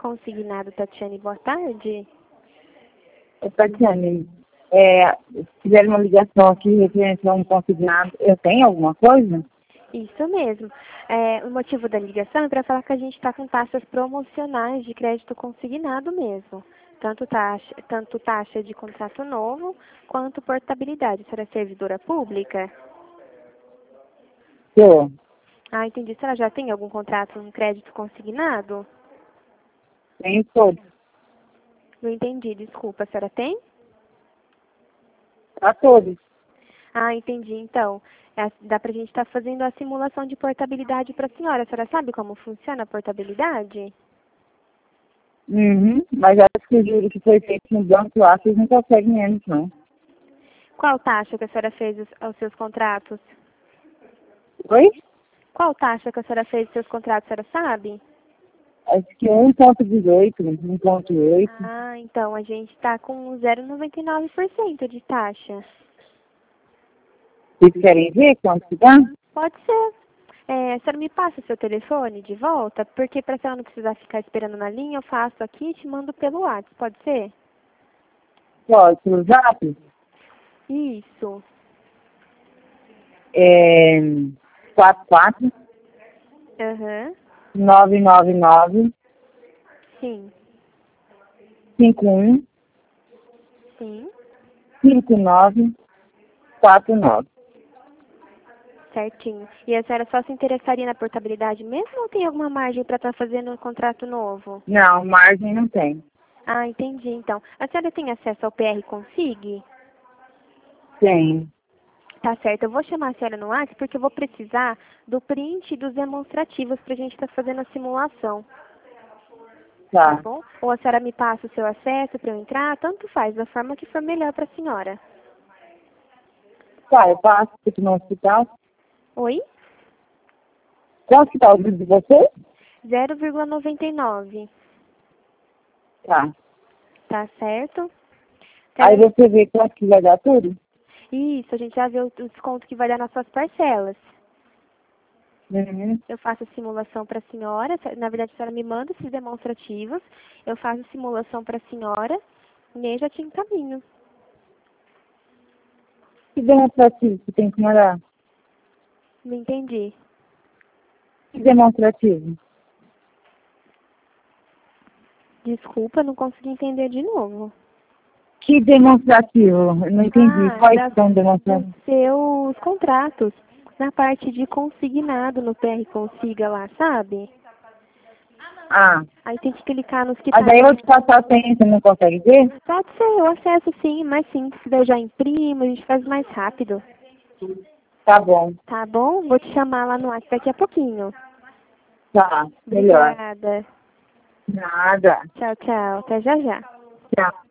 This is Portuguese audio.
Consignado, Tatiane, boa tarde. Tatiane, fizeram uma ligação aqui referente a um consignado. Eu tenho alguma coisa? Isso mesmo. O motivo da ligação é para falar que a gente está com taxas promocionais de crédito consignado mesmo. Tanto taxa de contrato novo, quanto portabilidade. A senhora é servidora pública? Tô. Ah, entendi. A senhora já tem algum contrato com crédito consignado? Tenho todos. Não entendi, desculpa. A senhora tem? Para todos. Ah, entendi. Então, dá pra gente estar fazendo a simulação de portabilidade para a senhora. A senhora sabe como funciona a portabilidade? Uhum. Mas acho que o juro que foi feito no banco lá, vocês não conseguem menos, não. Qual taxa que a senhora fez aos seus contratos? Oi? Qual taxa que a senhora fez aos seus contratos, a senhora sabe? Acho que 1,18, 1,8. Ah, então a gente está com 0,99% de taxa. Vocês querem ver quanto que dá? Pode ser. A senhora me passa o seu telefone de volta, porque para a senhora não precisar ficar esperando na linha, eu faço aqui e te mando pelo WhatsApp, pode ser? Pode, pelo zap? Isso. 44 Aham. 999 Sim. 51 Sim. 5949. Certinho. E a senhora só se interessaria na portabilidade mesmo ou tem alguma margem para estar fazendo um contrato novo? Não, margem não tem. Ah, entendi. Então, a senhora tem acesso ao PR Config? Tem. Tá certo. Eu vou chamar a senhora no WhatsApp porque eu vou precisar do print dos demonstrativos para a gente estar fazendo a simulação. Tá Tá. bom? Ou a senhora me passa o seu acesso para eu entrar, tanto faz, da forma que for melhor para a senhora. Tá, eu passo aqui no hospital. Oi? Qual hospital de você? 0,99. Tá. Tá certo? Aí você vê quanto que vai dar tudo? Isso, a gente já vê o desconto que vai dar nas suas parcelas. Uhum. Eu faço a simulação para a senhora, na verdade a senhora me manda esses demonstrativos, eu faço a simulação para a senhora e aí já te encaminho. Que demonstrativo que tem que mandar? Não entendi. Que demonstrativo? Desculpa, não consegui entender de novo. Que demonstrativo? Eu não entendi. Quais são Dos demonstrativos? seus contratos, na parte de consignado no PR Consiga lá, sabe? Ah. Aí tem que clicar nos que Mas tá... aí eu vou te passar a senha, você não consegue ver? Pode ser, eu acesso sim, mais simples, daí eu já imprimo, a gente faz mais rápido. Tá bom. Tá bom? Vou te chamar lá no WhatsApp daqui a pouquinho. Tá, melhor. Obrigada. Nada. Tchau, tchau. Até já já. Tchau.